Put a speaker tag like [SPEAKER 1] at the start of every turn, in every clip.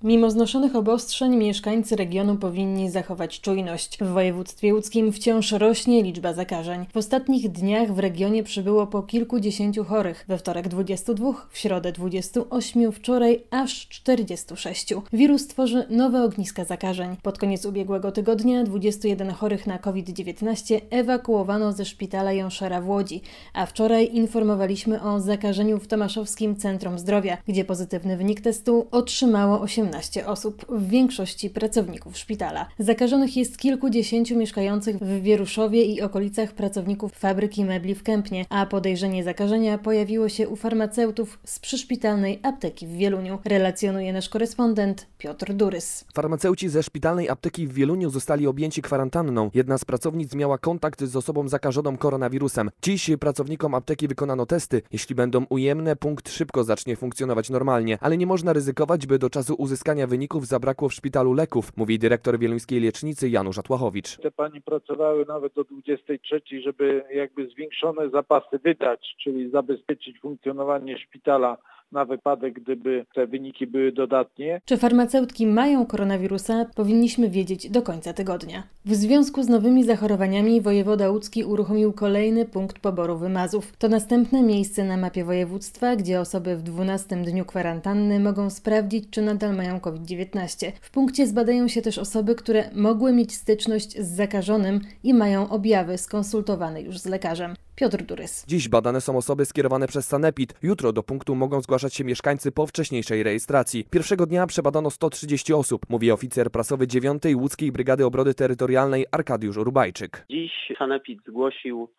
[SPEAKER 1] Mimo znoszonych obostrzeń mieszkańcy regionu powinni zachować czujność. W województwie łódzkim wciąż rośnie liczba zakażeń. W ostatnich dniach w regionie przybyło po kilkudziesięciu chorych. We wtorek 22, w środę 28, wczoraj aż 46. Wirus tworzy nowe ogniska zakażeń. Pod koniec ubiegłego tygodnia 21 chorych na COVID-19 ewakuowano ze szpitala Jąszera w Łodzi, a wczoraj informowaliśmy o zakażeniu w Tomaszowskim Centrum Zdrowia, gdzie pozytywny wynik testu otrzymało 18 osób, w większości pracowników szpitala. Zakażonych jest kilkudziesięciu mieszkających w Wieruszowie i okolicach pracowników fabryki mebli w Kępnie, a podejrzenie zakażenia pojawiło się u farmaceutów z przyszpitalnej apteki w Wieluniu, relacjonuje nasz korespondent Piotr Durys.
[SPEAKER 2] Farmaceuci ze szpitalnej apteki w Wieluniu zostali objęci kwarantanną. Jedna z pracownic miała kontakt z osobą zakażoną koronawirusem. Dziś pracownikom apteki wykonano testy. Jeśli będą ujemne, punkt szybko zacznie funkcjonować normalnie, ale nie można ryzykować, by do czasu uzyskania wyników zabrakło w szpitalu leków, mówi dyrektor wieluńskiej lecznicy Janusz Atłachowicz.
[SPEAKER 3] Te panie pracowały nawet do 23, żeby zwiększone zapasy wydać, czyli zabezpieczyć funkcjonowanie szpitala na wypadek, gdyby te wyniki były dodatnie.
[SPEAKER 1] Czy farmaceutki mają koronawirusa, powinniśmy wiedzieć do końca tygodnia. W związku z nowymi zachorowaniami wojewoda łódzki uruchomił kolejny punkt poboru wymazów. To następne miejsce na mapie województwa, gdzie osoby w 12 dniu kwarantanny mogą sprawdzić, czy nadal mają COVID-19. W punkcie zbadają się też osoby, które mogły mieć styczność z zakażonym i mają objawy skonsultowane już z lekarzem. Piotr Durys.
[SPEAKER 2] Dziś badane są osoby skierowane przez sanepid. Jutro do punktu mogą zgłaszać się mieszkańcy po wcześniejszej rejestracji. Pierwszego dnia przebadano 130 osób, mówi oficer prasowy 9. Łódzkiej Brygady Obrony Terytorialnej Arkadiusz Rubajczyk.
[SPEAKER 4] Dziś sanepid zgłosił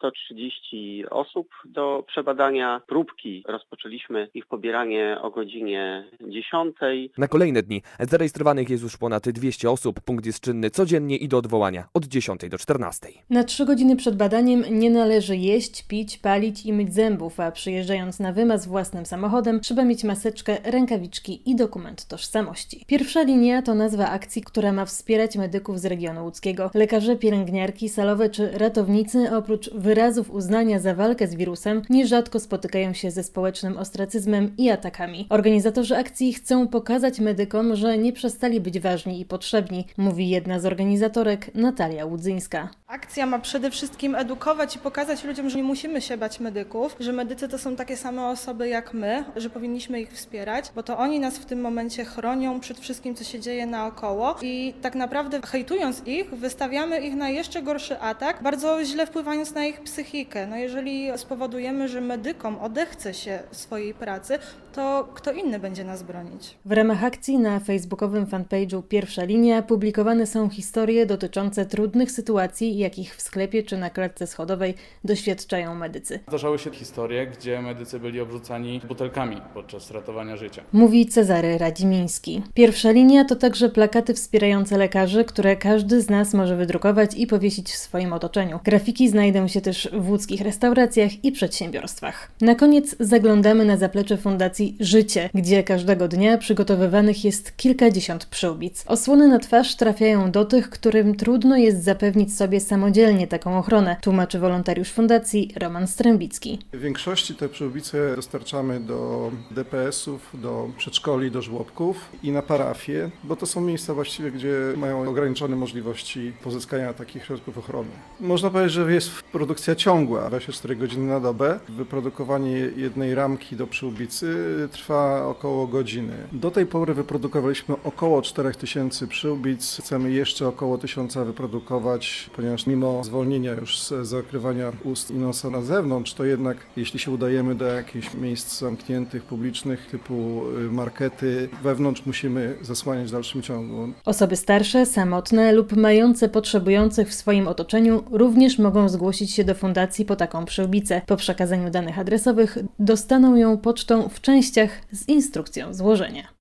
[SPEAKER 4] 130 osób do przebadania. Próbki rozpoczęliśmy ich pobieranie o godzinie 10.
[SPEAKER 2] Na kolejne dni zarejestrowanych jest już ponad 200 osób. Punkt jest czynny codziennie i do odwołania od 10 do 14.
[SPEAKER 1] Na 3 godziny przed badaniem nie należy jeść, pić, palić i myć zębów, a przyjeżdżając na wymaz własnym samochodem trzeba mieć maseczkę, rękawiczki i dokument tożsamości. Pierwsza linia to nazwa akcji, która ma wspierać medyków z regionu łódzkiego. Lekarze, pielęgniarki, salowe czy ratownicy oprócz wyrazów uznania za walkę z wirusem nierzadko spotykają się ze społecznym ostracyzmem i atakami. Organizatorzy akcji chcą pokazać medykom, że nie przestali być ważni i potrzebni, mówi jedna z organizatorek Natalia Łudzyńska.
[SPEAKER 5] Akcja ma przede wszystkim edukować i pokazać ludziom, że nie musimy się bać medyków, że medycy to są takie same osoby jak my, że powinniśmy ich wspierać, bo to oni nas w tym momencie chronią przed wszystkim, co się dzieje naokoło i tak naprawdę hejtując ich, wystawiamy ich na jeszcze gorszy atak, bardzo źle wpływając na ich psychikę. No jeżeli spowodujemy, że medykom odechce się swojej pracy, to kto inny będzie nas bronić?
[SPEAKER 1] W ramach akcji na facebookowym fanpage'u Pierwsza Linia publikowane są historie dotyczące trudnych sytuacji, jakich w sklepie czy na klatce schodowej doświadczają medycy.
[SPEAKER 6] Zdarzały się historie, gdzie medycy byli obrzucani butelkami podczas ratowania życia.
[SPEAKER 1] Mówi Cezary Radzimiński. Pierwsza Linia to także plakaty wspierające lekarzy, które każdy z nas może wydrukować i powiesić w swoim otoczeniu. Grafiki znajdą się też w łódzkich restauracjach i przedsiębiorstwach. Na koniec zaglądamy na zaplecze Fundacji Życie, gdzie każdego dnia przygotowywanych jest kilkadziesiąt przyłbic. Osłony na twarz trafiają do tych, którym trudno jest zapewnić sobie samodzielnie taką ochronę, tłumaczy wolontariusz Fundacji Roman Strębicki.
[SPEAKER 7] W większości te przyłbice dostarczamy do DPS-ów, do przedszkoli, do żłobków i na parafie, bo to są miejsca właściwie, gdzie mają ograniczone możliwości pozyskania takich środków ochrony. Można powiedzieć, że jest produkcja ciągła, 24 godziny na dobę. Wyprodukowanie jednej ramki do przyłbicy trwa około godziny. Do tej pory wyprodukowaliśmy około 4000 przyłbic. Chcemy jeszcze około 1000 wyprodukować, ponieważ mimo zwolnienia już z zakrywania ust i nosa na zewnątrz, to jednak jeśli się udajemy do jakichś miejsc zamkniętych, publicznych, typu markety, wewnątrz musimy zasłaniać w dalszym ciągu.
[SPEAKER 1] Osoby starsze, samotne lub mające potrzebujących w swoim otoczeniu również mogą zgłosić się do fundacji po taką przyłbicę. Po przekazaniu danych adresowych dostaną ją pocztą w częściach z instrukcją złożenia.